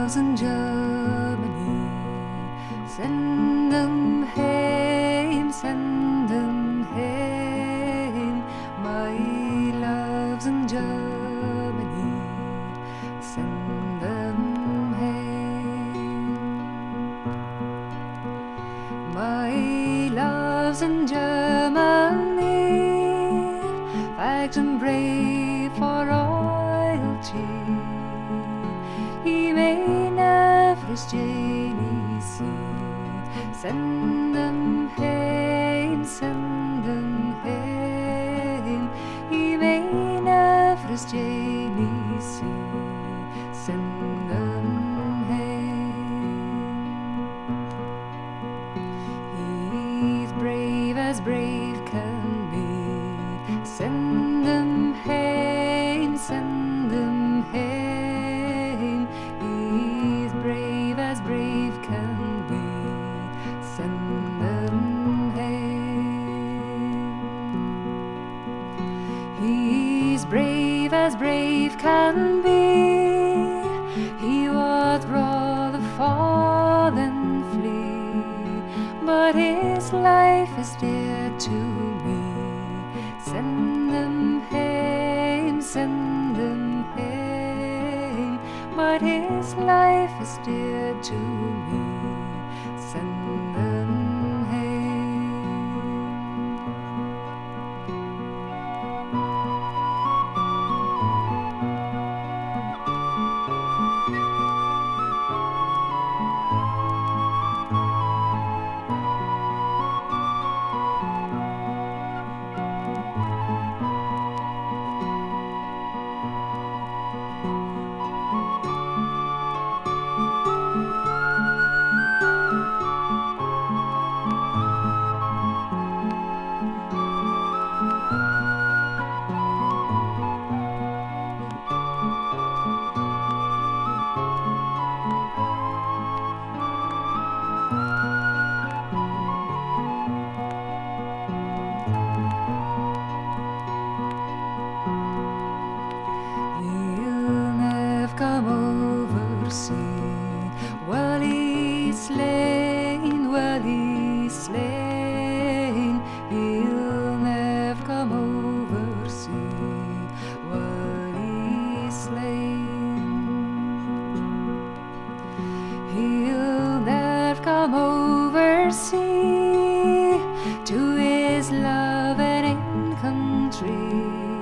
loves in Germany, send them heim, send them heim. My loves in Germany, send them heim. My loves in Germany, fagged and brave for royalty. He may never his Janie see. Send them heim, send them heim. He may never his Janie see. Send them heim. He's brave as brave can be. Send them heim, send them heim. He's brave as brave can be. Send them heim. He's brave as brave can be. He would rather fall than flee, but his life is dear to me. Send them heim, send them heim, but his life is dear to me. Send them heim. Come oversea. Well, he's slain, well, he's slain. He'll never come oversea. Well, he's slain. He'll never come oversea to his love and in country.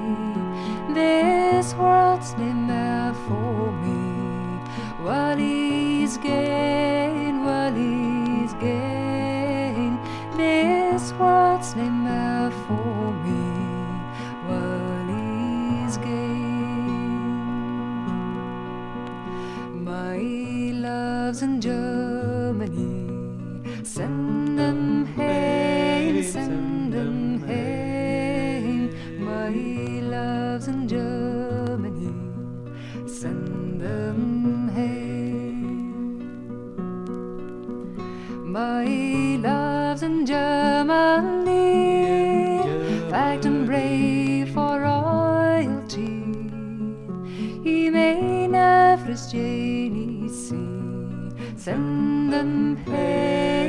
This world's nimmer for me. While he's gain, while he's gain. This world's nimmer for me. While he's gain. My loves in Germany, send them heim, send them heim. My loves in Germany, send them heim. My loves in Germany, fagged and brave for royalty. He may never his Janie see. Send them heim.